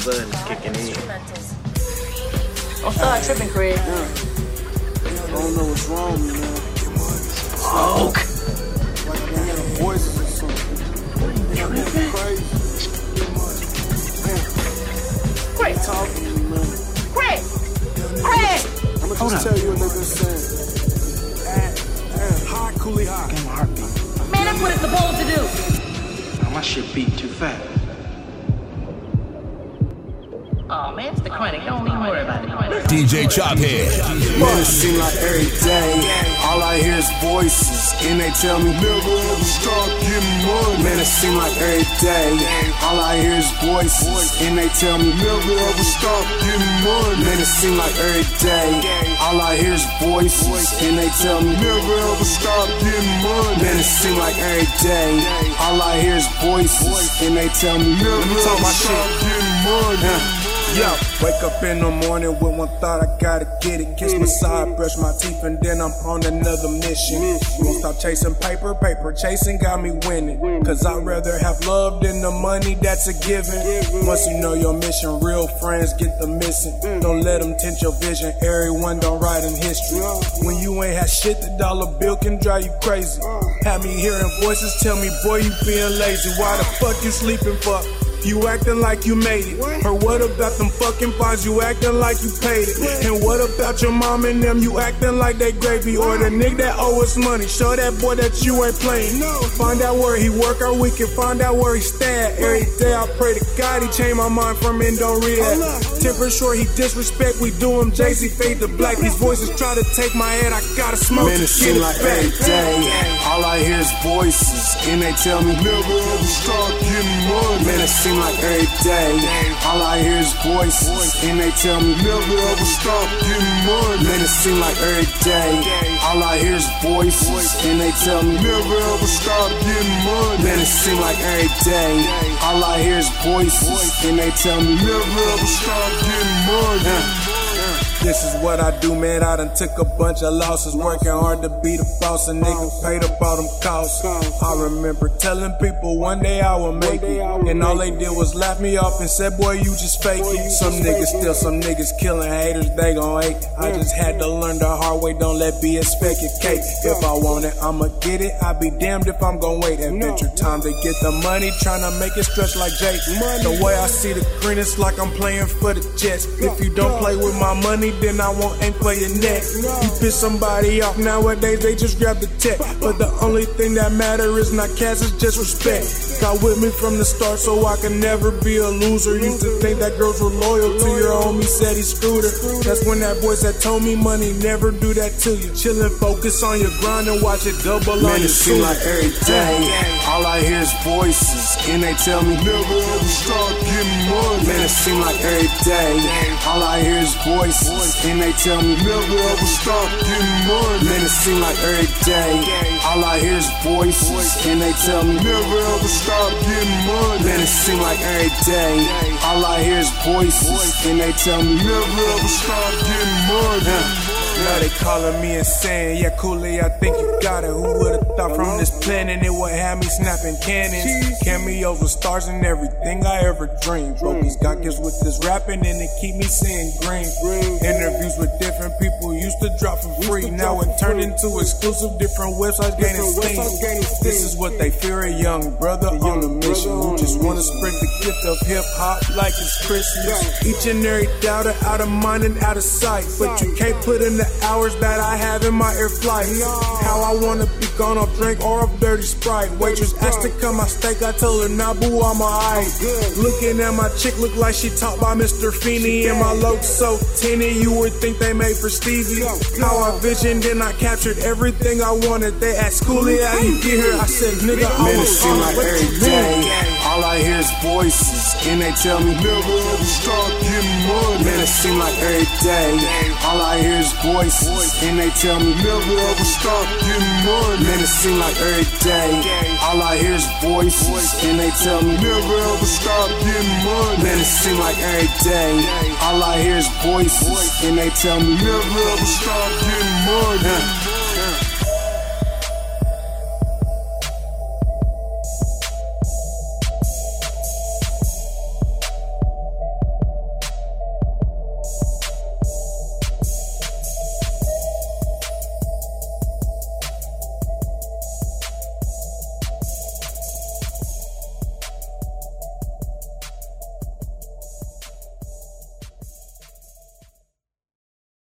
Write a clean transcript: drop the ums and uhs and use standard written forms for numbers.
blood is kicking in. Don't start tripping, Craig. I don't know what's wrong, man. Smoke. Like I hear the voices or something. Crazy. Craig. Talking to me, man. Craig. Craig. I'ma just tell you what they've been saying. High, coolie high. Get my heartbeat. Man, that's what it's supposed to do. Now my shit beat too fast. Oh man, it's the chronic. Don't even worry about it. DJ Chophead. Man, it seem like every day, all I hear is voices, and they tell me never ever stop getting money. Man, it seem like every day, all I hear is voices, and they tell me never ever stop getting money. Man, it seem like every day, all I hear is voices, and they tell me never ever stop getting money. Man, it seem like every day, all I hear is voices, and they tell me never ever stop getting money. Yo, wake up in the morning with one thought, I gotta get it. Kiss my side, brush my teeth, and then I'm on another mission. Won't stop chasing paper chasing got me winning. Cause I'd rather have love than the money that's a given. Once you know your mission, real friends get the missing. Don't let them tint your vision, everyone don't write in history. When you ain't had shit, the dollar bill can drive you crazy. Have me hearing voices tell me, boy, you being lazy. Why the fuck you sleeping for? You acting like you made it. Or what about them fucking fines? You acting like you paid it. And what about your mom and them? You acting like they gravy. Or the nigga that owe us money. Show that boy that you ain't playing. Find out where he work, or we can find out where he stand. Every day I pray to God he change my mind from in, don't react. Temper short, he disrespect, we do him Jay-Z fade to black. These voices try to take my head, I gotta smoke. Man, it seem like every day, all I hear is voices, and they tell me never ever stop getting money. Man, it seem like every day, all I hear is voices, and they tell me never ever stop getting money. Man, it seem like every day, all I hear is voices, and they tell me never ever stop getting money. Man, it seem like every day, all I hear is voices, and they tell me never ever stop getting money. This is what I do, man. I done took a bunch of losses, working hard to be the boss. A nigga paid up all them costs. I remember telling people one day I will make it, and all they did was laugh me off and said, boy, you just fake it. Some niggas still, some niggas killing haters, they gon' hate. I just had to learn the hard way, don't let BS fake it cake. If I want it, I'ma get it. I be damned if I'm gon' wait. Adventure time to get the money, tryna make it stretch like Jake. The way I see the green, it's like I'm playing for the Jets. If you don't play with my money, then I won't aim for your neck. You piss somebody off nowadays, they just grab the tech. But the only thing that matter is not cash, it's just respect. Got with me from the start, so I can never be a loser. Used to think that girls were loyal to your homie, said he screwed her. That's when that voice that told me money never do that to you. Chillin', focus on your grind and watch it double on your. Man, it seem like every day, all I hear is voices, and they tell me never ever stop getting money. Man, it seem like every day, all I hear is voices, and they tell me never ever stop getting money. Man, it seem like every day, all I hear is voices, and they tell me never ever stop getting money. Man, it seem like every day, all I hear is voices, and they tell me never ever stop getting money. Now they calling me insane, yeah, Kool-Aid, I think you got it. Who would've thought from this planet it would have me snapping cannons? Cameos with stars and everything I ever dreamed. Trophies got gifts with this rapping and it keep me seeing green. Interviews with different people used to drop for free. Now it turned into exclusive, different websites gaining steam. This is what they fear, a young brother on a mission who just wanna spread the gift of hip-hop like it's Christmas. Each and every doubter out of mind and out of sight, but you can't put in the hours that I have in my air flight. How I wanna be gone off drink or off dirty Sprite. Waitress asked to come my steak, I told her nah boo, I'm alright. Looking at my chick look like she taught by Mr. Feeney, and my look so tinny you would think they made for Stevie. How I visioned and I captured everything I wanted. They asked Kool-Aid how you get here, I said nigga I was on my way. All I hear is voices, and they tell me never ever stop getting money. Man, it seem like every day, all I hear is voices, and they tell me never ever stop getting money. Man, it seem like every day, all I hear is voices, and they tell me never ever stop getting money. Man, it seem like every day, all I hear is voices, and they tell me never ever stop getting money.